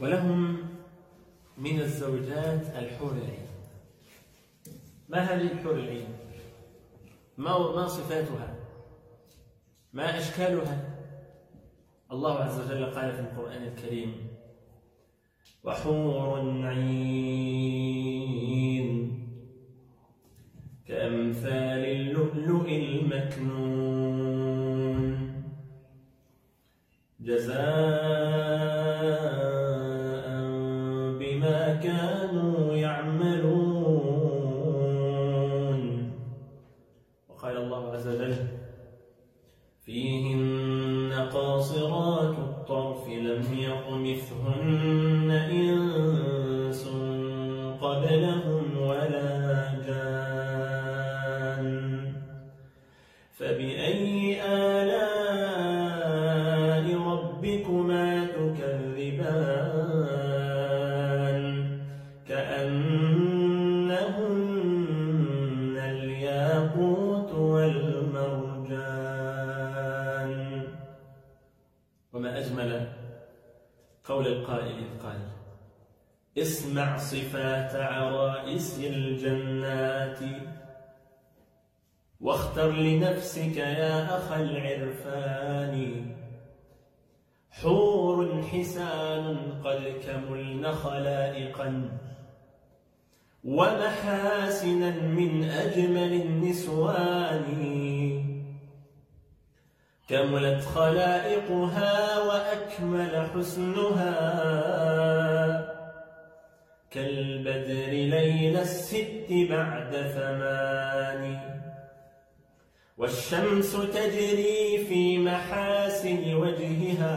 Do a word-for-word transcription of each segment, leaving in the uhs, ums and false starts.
ولهم من الزوجات الحور العين. ما هذه الحور العين؟ ما ما صفاتها؟ ما أشكالها؟ الله عز وجل قال في القرآن الكريم: وحور عين كأمثال اللؤلؤ المكنون جزاء بما كانوا يعملون. وقال الله عز وجل: فيهن قاصرات الطرف لم يطمثهن إنس قبلهم ولا جان فبأي آلاء ربكما تكذبان كأنهن الياقوت والمرجان. وما أجمل قول القائل إذ قال: اسمع صفات عرائس الجنات واختر لنفسك يا أخا العرفان حور حسان قد كملن خلائقا ومحاسنا من أجمل النسوان كملت خلائقها وأكمل حسنها كالبدر ليل الست بعد ثمان والشمس تجري في محاسن وجهها.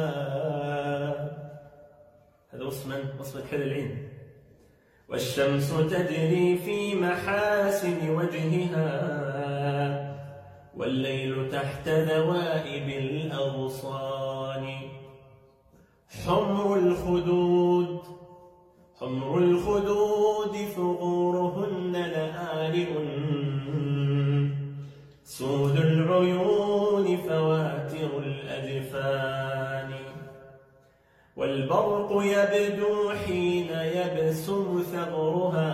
هذا وصف من؟ وصف الحور العين. والشمس تجري في محاسن وجهها والليل تحت ذوائب الأغصان حمر الخدود حمر الخدود ثغورهن لآلئ سود العيون فواتر الأجفان والبرق يبدو حين يبسم ثغرها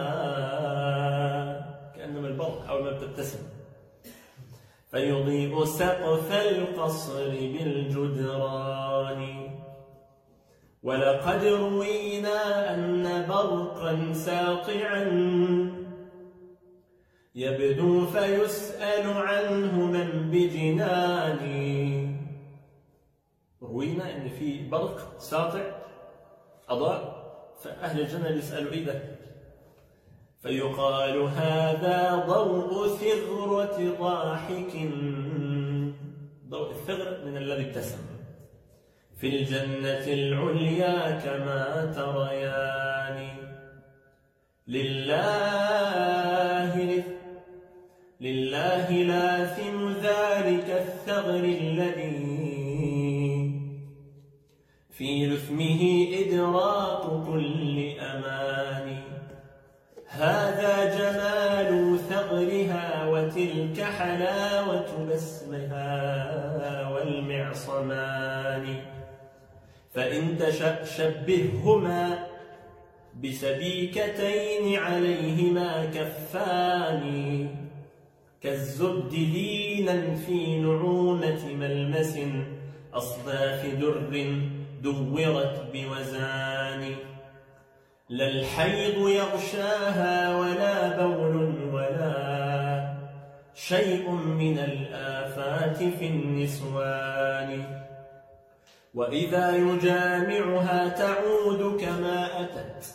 كأنما البرق أول ما بتبتسم فيضيء سقف القصر بالجدران. ولقد روينا أن برقا ساطعا يبدو فيسأل عنه من بجنان. روينا أن في برق ساطع أضاء فأهل الجنة يسألوا إيه ده؟ فيقال هذا ضوء ثغرة ضاحك. ضوء الثغر من الذي ابتسم في الجنة العليا كما تريان. لله لله لاثم ذلك الثغر الذي في لثمه إدراك كل أمان. هذا جمال ثغرها وتلك حلاوة بسمها والمعصمان. فإن تشأ شبههما بسبيكتين عليهما كفان كالزبد لينا في نعومة ملمس أصداف در دورت بوزان. لا الحيض يغشاها ولا بول ولا شيء من الآفات في النسوان. وإذا يجامعها تعود كما أتت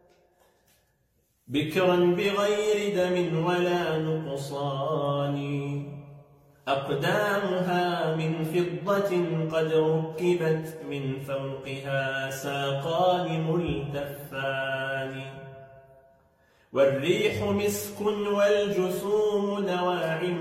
بكرا بغير دم ولا نقصان. أقدامها من فضة قد ركبت من فوقها ساقان ملتفان. والريح مسك والجسوم نواعم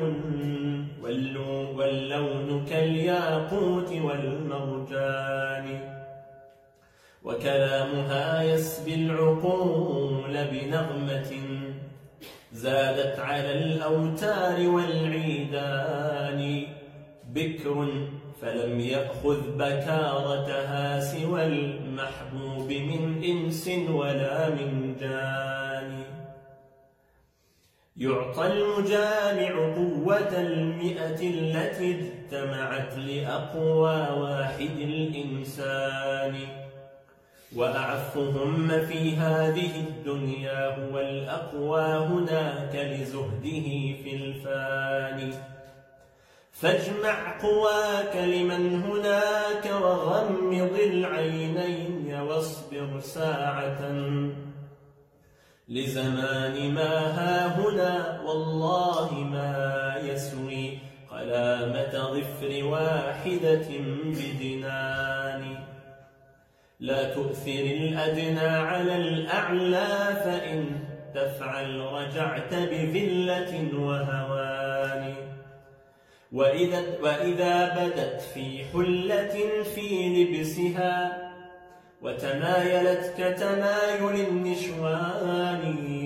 واللون كالياقوت والمرجان. وكلامها يسبي العقول بنغمة زادت على الأوتار والعيدان بكر فلم يأخذ بكارتها سوى المحبوب من إنس ولا من جان. يعطى المجامع قوة المئة التي اجتمعت لأقوى واحد الإنسان. وأعفهم في هذه الدنيا هو الأقوى هناك لزهده في الفاني. فاجمع قواك لمن هناك وغمض العينين واصبر ساعة لزمان ما هاهنا والله ما يسوي قلامة ظفر واحدة بجنان. لا تؤثر الأدنى على الأعلى فإن تفعل رجعت بذلة وهوان. وإذا, وإذا بدت في حلة في لبسها وتمايلت كتمايل النشوان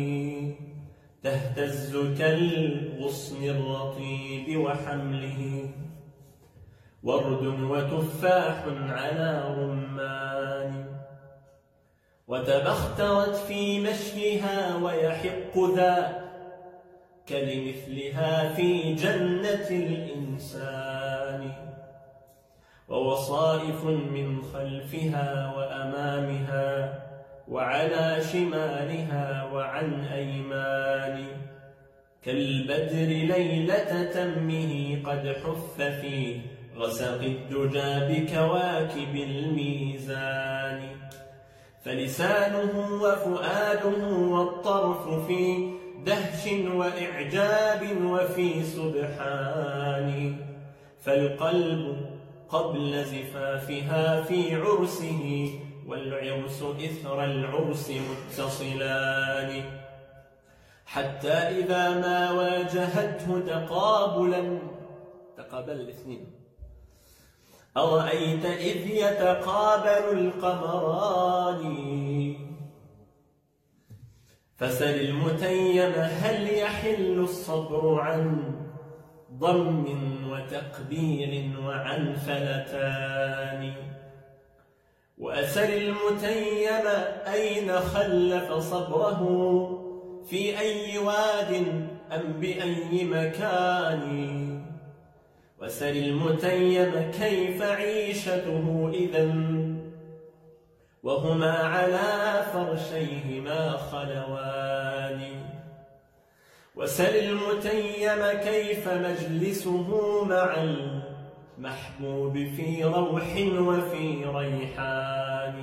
تهتز كالغصن الرطيب وحمله ورد وتفاح على رمان. وتبخترت في مشيها ويحق ذا كلمثلها في جنة الإنسان. ووصائف من خلفها وأمامها وعلى شمالها وعن أيمان. كالبدر ليلة تمه قد حف في غسق الدجى بكواكب الميزان. فلسانه وفؤاده والطرف في دهش وإعجاب وفي سبحان. فالقلب قبل زفافها في عرسه والعرس إثر العرس متصلان. حتى إذا ما واجهته تقابلا تقابل الاثنين أرأيت إذ يتقابل القمران. فسل المتيم هل يحل الصبر عن ضم وتقبيل وعن فلتان. وأسل المتيم أين خلف صبره في أي واد أم بأي مكان. وسل المتيم كيف عيشته إذن وهما على فرشيهما خلوان. وسل المتيم كيف مجلسه مع المحبوب في روح وفي ريحان.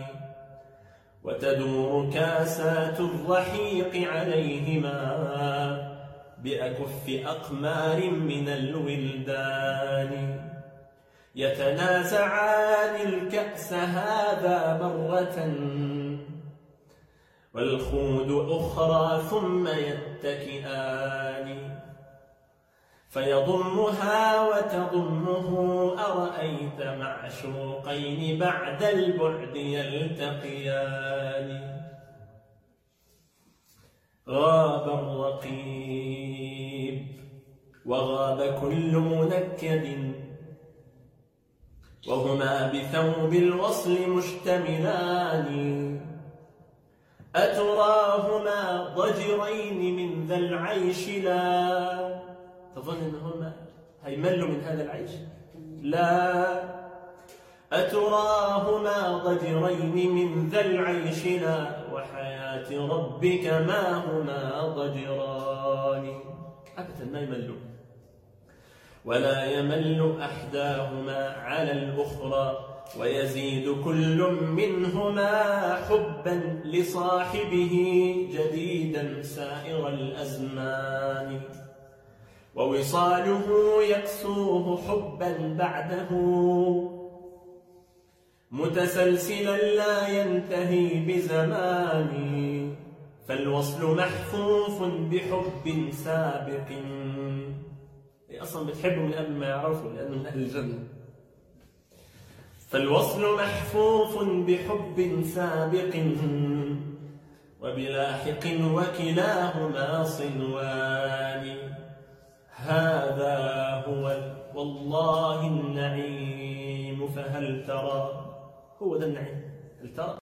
وتدور كاسات الرحيق عليهما بأكف أقمار من الولدان. يتنازعان الكأس هذا مرة والخود أخرى ثم يتكئان. فيضمها وتضمه أرأيت معشوقين بعد البعد يلتقيان. غاب الرقيب وغاب كل منكد وهما بثوب الوصل مشتملان. أتراهما ضجرين من ذا العيش لا تظن أنهما هيملوا من هذا العيش؟ لا. أتراهما ضجرين من ذا العيش لا وحياة ربك ما هما ضجران. أبدا ما يملون. ولا يمل أحداهما على الأخرى ويزيد كل منهما حبا لصاحبه جديدا سائر الأزمان. ووصاله يكسوه حبا بعده متسلسلا لا ينتهي بزمان. فالوصل محفوف بحب سابق. أصلا بتحبه من قبل ما يعرفه لأنه من أهل الجنة. فالوصل محفوف بحب سابق وبلاحق وكلاهما صنوان. هذا هو والله النعيم فهل ترى. هو ذا النعيم، هل ترى؟